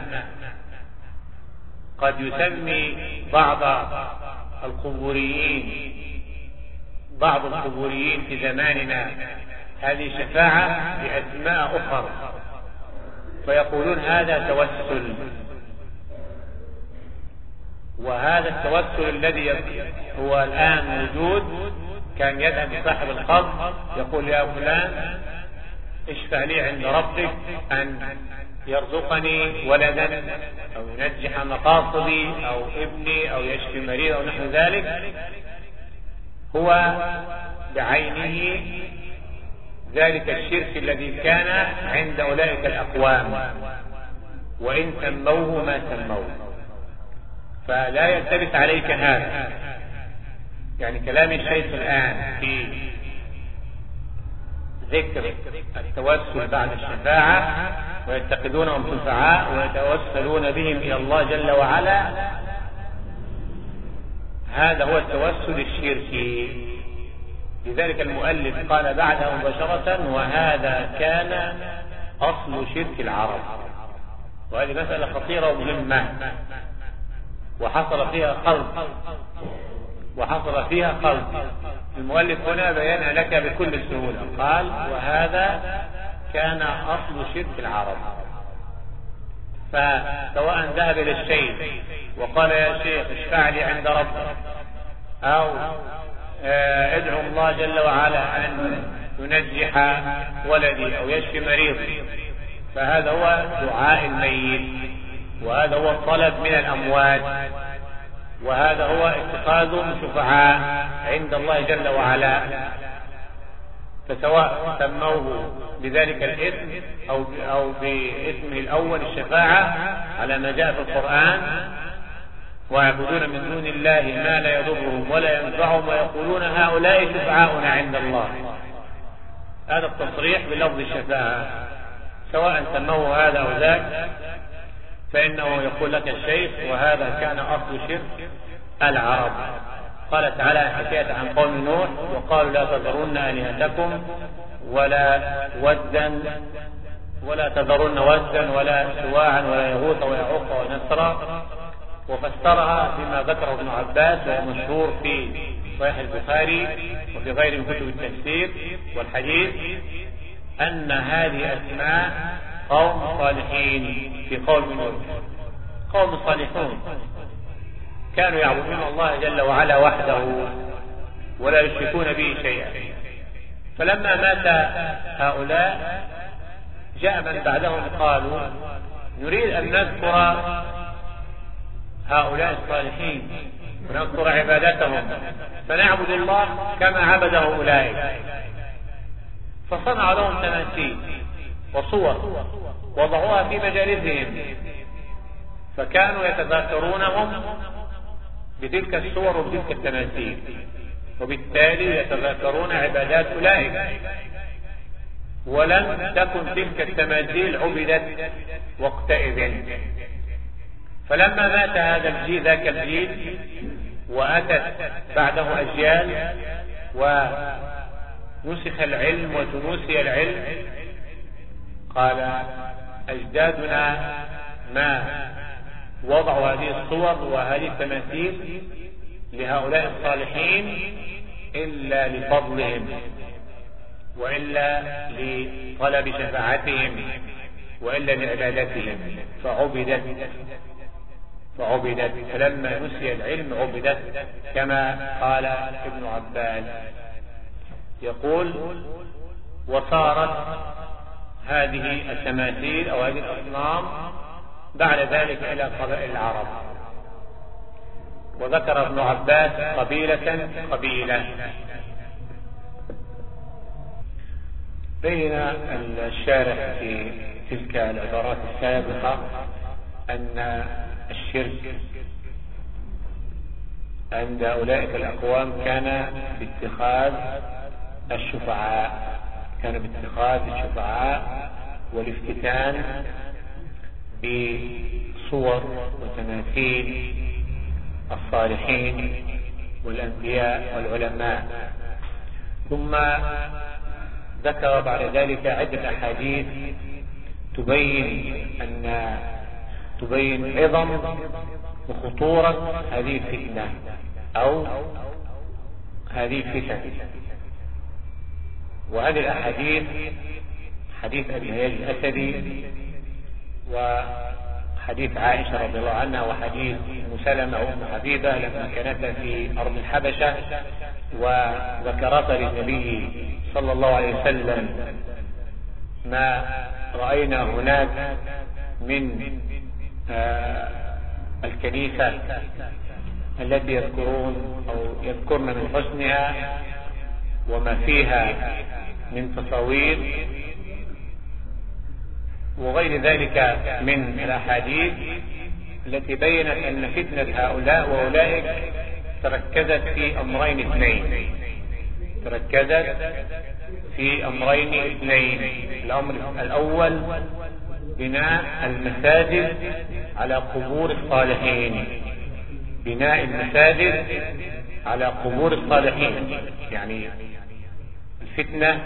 قد يسمي بعض القبوريين بعض القبوريين في زماننا هذه شفاعة بأسماء أخرى، فيقولون هذا توسل. وهذا التوسل الذي هو الآن موجود، كان يذهب صاحب القبر يقول يا فلان اشفع لي عند ربك أن يرزقني ولدا أو ينجح مقاصدي أو ابني أو يشفي مريض أو نحو ذلك. هو بعينه ذلك الشرك الذي كان عند أولئك الأقوام، وإن سموه ما سموه. فلا يلتبس عليك هذا، يعني كلام الشيخ الآن في ذكر التوسل بعد الشفاعة ويتخذونهم شفعاء ويتوسلون بهم إلى الله جل وعلا، هذا هو التوسل الشركي. لذلك المؤلف قال بعدها مباشرة وهذا كان أصل شرك العرب. وهذه مسألة خطيرة ومهمة، وحصل فيها خلط وحصل فيها خلط المؤلف هنا بيانها لك بكل سهولة. قال وهذا كان أصل شرك العرب. فسواء ذهب إلى الشيخ وقال يا شيخ اشفع لي عند ربك، أو ادعو الله جل وعلا أن ينجح ولدي أو يشفي مريضي، فهذا هو دعاء الميت، وهذا هو الطلب من الأموات، وهذا هو اتخاذهم شفعاء عند الله جل وعلا. فسواء سموه بذلك الاسم أو أو باسمه الأول الشفاعة على ما جاء في القرآن، ويعبدون من دون الله ما لا يضرهم ولا ينفعهم ويقولون هؤلاء شفعاؤنا عند الله. هذا التصريح بلفظ الشفاعة، سواء سموه هذا أو ذاك، فإنه يقول لك الشيخ وهذا كان أصل شرك العرب. قال تعالى حكاية عن قوم نوح وقالوا لا تذرن آلهتكم ولا ودا ولا تذرن ودا ولا سواعا ولا يغوث ويعوق ونسرا، وفسرها بما ذكره ابن عباس ومشهور في صحيح البخاري وفي غير من كتب التفسير والحديث أن هذه أسماء قوم صالحين في قوم نوح. قوم صالحون كانوا يعبدون الله جل وعلا وحده ولا يشركون به شيئا. فلما مات هؤلاء جاء من بعدهم قالوا نريد أن نذكر هؤلاء الصالحين ونذكر عبادتهم فنعبد الله كما عبده أولئك. فصنعوا لهم تماثيل وصور وضعوها في مجالسهم، فكانوا يتذاكرونهم بتلك الصور وبتلك التماثيل، وبالتالي يتذاكرون عبادات أولئك. ولم تكن تلك التماثيل عبدت وقتئذ. فلما مات هذا الجيل ذاك الجيل وأتت بعده أجيال ونسخ العلم وتنوسي العلم، قال أجدادنا ما وضعوا هذه الصور وهذه التماثيل لهؤلاء الصالحين إلا لفضلهم وإلا لطلب شفاعتهم وإلا لعبادتهم فعبدت فعبدت فلما نسي العلم عبدت، كما قال ابن عباس. يقول: وصارت هذه التماثيل أو هذه الأصنام بعد ذلك إلى قبائل العرب. وذكر ابن عباس قبيلة قبيلة. بين الشارح في تلك العبارات السابقة أن الشرك عند أولئك الأقوام كان باتخاذ الشفعاء كان باتخاذ الشفعاء والافتتان بصور وتماثيل الصالحين والأنبياء والعلماء. ثم ذكر بعد ذلك عدة أحاديث تبين أن تبين عظم وخطورة هذه الفتنة أو هذه الفتن. وهذه الأحاديث حديث أبي هياج الأسدي وحديث عائشة رضي الله عنها وحديث مسلمة وأم حبيبة لما كانتا في أرض الحبشة وذكرتا للنبي صلى الله عليه وسلم ما رأينا هناك من آه الكنيسة التي يذكرون أو يذكرن من حسنها وما فيها من تصاوير وغير ذلك من الأحاديث التي بينت أن فتنة هؤلاء وأولئك تركزت في أمرين اثنين تركزت في أمرين اثنين الأمر الأول بناء المساجد على قبور الصالحين بناء المساجد على قبور الصالحين. يعني الفتنة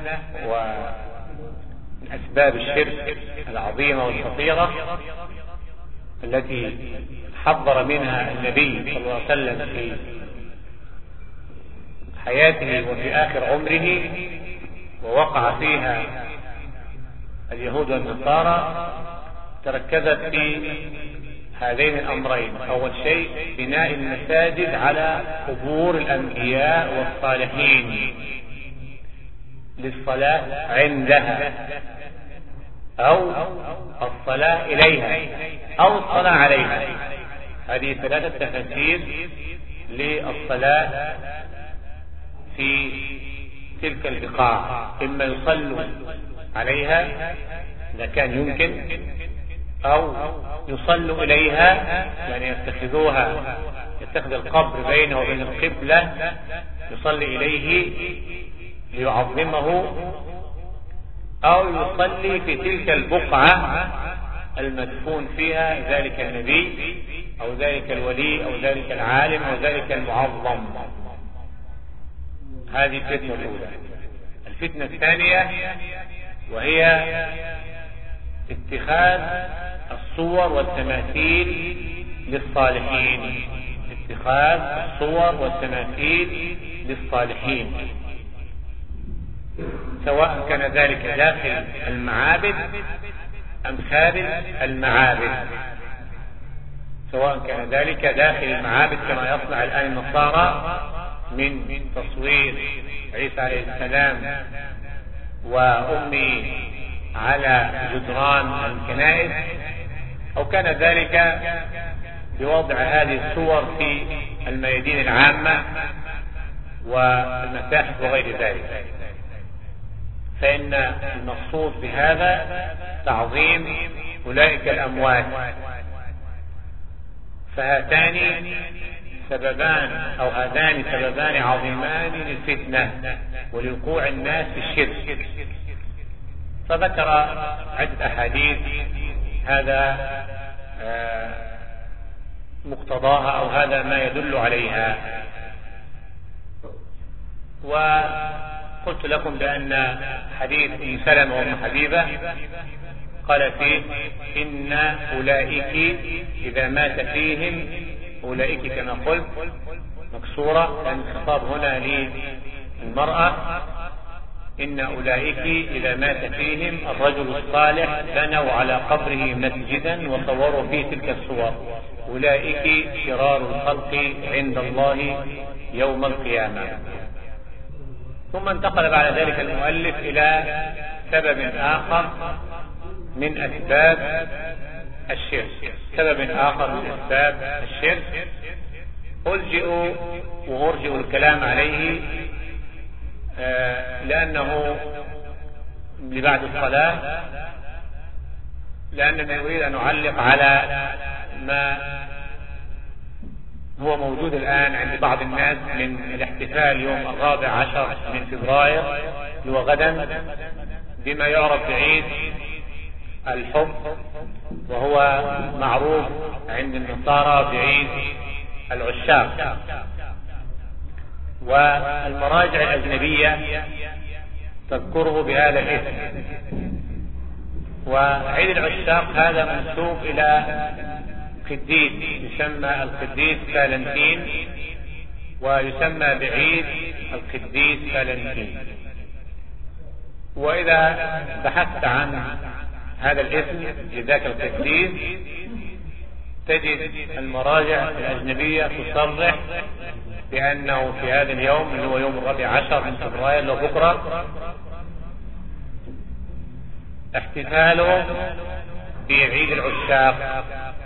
ومن أسباب الشرك العظيمة والخطيرة التي حذر منها النبي صلى الله عليه وسلم في حياته وفي آخر عمره ووقع فيها اليهود والنصارى تركزت في هذين الأمرين. أول شيء بناء المساجد على قبور الأنبياء والصالحين للصلاة عندها أو الصلاة إليها أو الصلاة عليها. هذه ثلاثة تفاسير للصلاة في تلك البقاع، إما يصلوا عليها إذا كان يمكن أو يصلوا إليها يعني يتخذوها يتخذ القبر بينه وبين القبلة يصلي إليه ليعظمه أو يصلي في تلك البقعة المدفون فيها ذلك النبي أو ذلك الولي أو ذلك العالم أو ذلك المعظم. هذه الفتنة الأولى. الفتنة الثانية وهي اتخاذ الصور والتماثيل للصالحين اتخاذ الصور والتماثيل للصالحين سواء كان ذلك داخل المعابد أم خارج المعابد سواء كان ذلك داخل المعابد كما يصنع الآن النصارى من تصوير عيسى عليه السلام وأمه على جدران الكنائس أو كان ذلك بوضع هذه الصور في الميادين العامة والمتاحف وغير ذلك. فإن المقصود بهذا تعظيم أولئك الأموات. فهاتان سببان أو هذان سببان عظيمان للفتنة ولوقوع الناس في الشرك. فذكر عدة أحاديث هذا مقتضاها أو هذا ما يدل عليها. وقلت لكم بأن حديث أم سلمة وأم حبيبة قال فيه إن أولئك إذا مات فيهم أولئك كما قلت مكسورة لأن الخطاب هنا للمرأة إن أولئك إذا مات فيهم الرجل الصالح بنوا على قبره مسجدا وصوروا فيه تلك الصور، أولئك شرار الخلق عند الله يوم القيامة. ثم انتقل بعد ذلك المؤلف إلى سبب آخر من أسباب الشرك، سبب آخر من أسباب الشرك ألجئ وأرجئ الكلام عليه آه لأنه لبعد الصلاة، لأنني أريد أن أعلق على ما هو موجود الآن عند بعض الناس من الاحتفال يوم الرابع عشر من فبراير اللي هو غدا بما يعرف بعيد الحب، وهو معروف عند النصارى بعيد العشاق. والمراجع الأجنبية تذكره بهذا الاسم. وعيد العشاق هذا منسوب إلى قديس يسمى القديس فالنتين، ويسمى بعيد القديس فالنتين. وإذا بحثت عن هذا الاسم لذاك القديس تجد المراجع الأجنبية تصرح بأنه في هذا اليوم اللي هو يوم الرابع عشر من فبراير اللي هو بكرة احتفاله بعيد العشاق.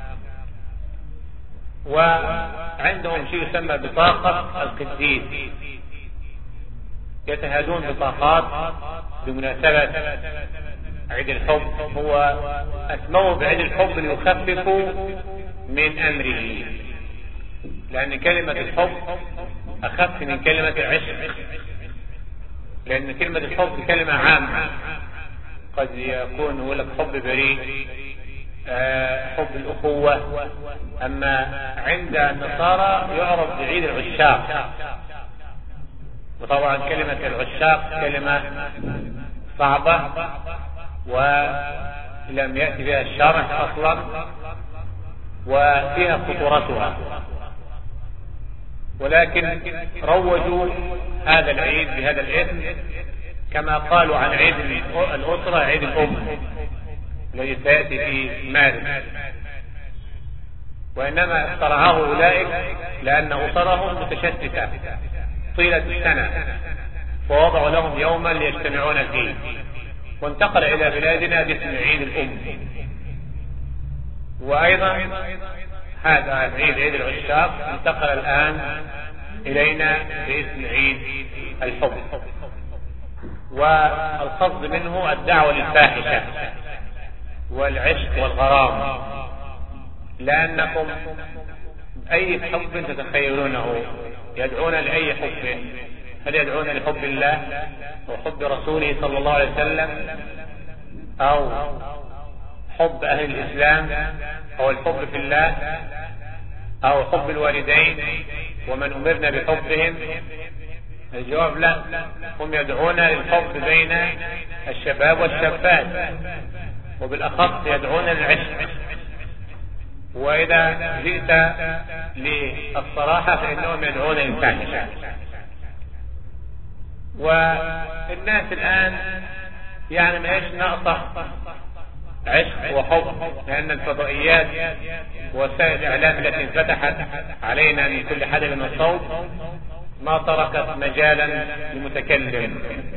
وعندهم شيء يسمى بطاقة القديس، يتهادون بطاقات بمناسبة عيد الحب. هو اسموه بعيد الحب ليخفف من أمره، لأن كلمة الحب أخف من كلمة العشق، لأن كلمة الحب كلمة عامة، قد يكون هو لك حب بريء، أه حب الأخوة. أما عند النصارى يعرف بعيد العشاق، وطبعا كلمة العشاق كلمة صعبة ولم يأتي بها الشرع أصلا، وفيها خطورتها، ولكن روجوا هذا العيد بهذا الاسم كما قالوا عن عيد الأسرة عيد الأم الذي سيأتي في مارس. وإنما اخترعه أولئك لأن أسرهم متشتتة طيلة السنة، فوضعوا لهم يوما ليجتمعون فيه، وانتقل إلى بلادنا باسم عيد الأم. وأيضا هذا العيد عيد العشاق انتقل الآن إلينا باسم عيد الحب، والقصد منه الدعوة للفاحشة والعشق والغرام، لأنكم أي حب تتخيلونه يدعون لأي حب. هل يدعون لحب الله وحب رسوله صلى الله عليه وسلم، أو حب أهل الإسلام، أو الحب في الله، أو حب الوالدين ومن أمرنا بحبهم؟ الجواب لا، هم يدعون للحب بين الشباب والشابات، وبالأخص يدعون للعشق. وإذا جئت للصراحة فإنهم يدعون للفاحشة. والناس الآن يعني ما ايش ناقصة عشق وحب، لأن الفضائيات وسائل الإعلام التي انفتحت علينا من كل حدب وصوت ما تركت مجالا لمتكلم.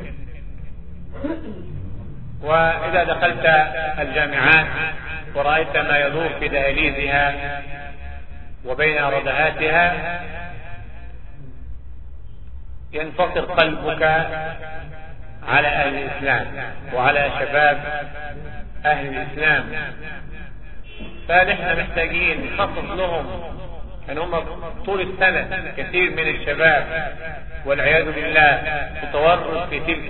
وإذا دخلت الجامعات ورأيت ما يدور في دهاليزها وبين ردهاتها ينفطر قلبك على أهل الإسلام وعلى شباب أهل الإسلام. فنحن محتاجين نخصص لهم أن هم طول السنة كثير من الشباب والعياذ بالله تتورط في تلك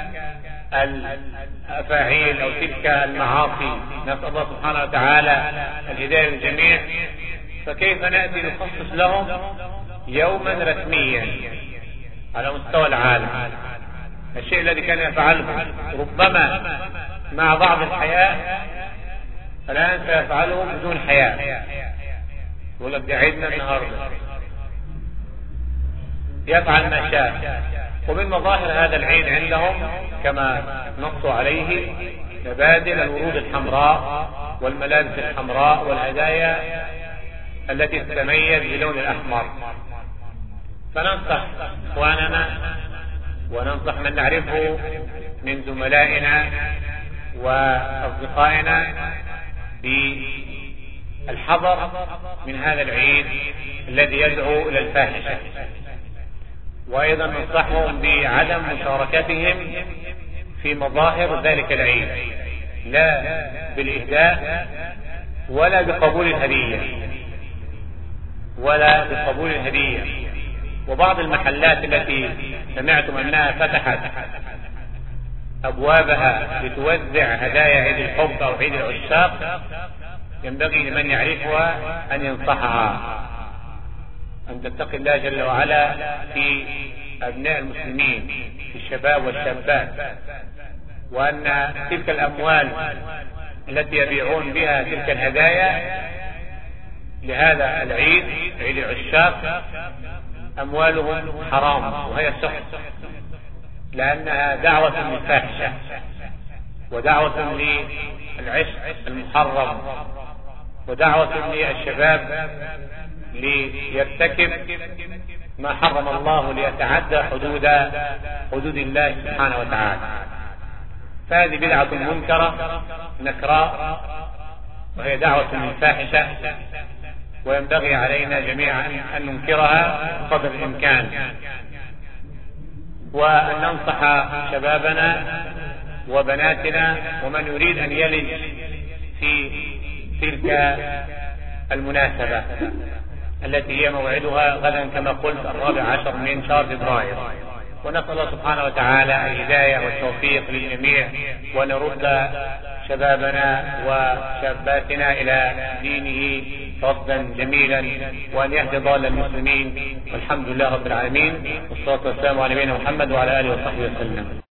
الأفاعيل أو تلك المعاصي. نسأل الله سبحانه وتعالى الهداية للجميع. فكيف نأتي نخصص لهم يوما رسميا على مستوى العالم؟ الشيء الذي كان يفعله ربما مع بعض الحياة الآن سيفعله بدون حياة. يقول لك ده عيدنا النهارده، يفعل ما شاء. ومن مظاهر هذا العيد عندهم كما نصوا عليه تبادل الورود الحمراء والملابس الحمراء والهدايا التي تتميز بلون الأحمر. فننصح إخواننا وننصح من نعرفه من زملائنا وأصدقائنا بالحذر من هذا العيد الذي يدعو إلى الفاحشة، وأيضا ننصحهم بعدم مشاركتهم في مظاهر ذلك العيد، لا بالإهداء ولا بقبول الهدية ولا بقبول الهدية. وبعض المحلات التي سمعتم أنها فتحت أبوابها لتوزع هدايا عيد الحب أو عيد العشاق، ينبغي لمن يعرفها أن ينصحها أن تتقي الله جل وعلا في أبناء المسلمين، في الشباب والشابات، وأن تلك الأموال التي يبيعون بها تلك الهدايا لهذا العيد عيد العشاق أموالهم حرام وهي سحت، لأنها دعوة للفاحشة ودعوة للعشق المحرم ودعوة للشباب ليرتكب ما حرم الله، ليتعدى حدود حدود الله سبحانه وتعالى. فهذه بدعة منكرة نكراء وهي دعوة للفاحشة، وينبغي علينا جميعا أن ننكرها قدر الإمكان، وأن ننصح شبابنا وبناتنا ومن يريد أن يلج في تلك المناسبة التي هي موعدها غدا كما قلت الرابع عشر من شهر فبراير. ونسأل الله سبحانه وتعالى الهداية والتوفيق للجميع، ونرد شبابنا وشاباتنا إلى دينه ردا جميلا، وأن يهدي ضال المسلمين. والحمد لله رب العالمين، والصلاة والسلام على نبينا محمد وعلى آله وصحبه وسلم.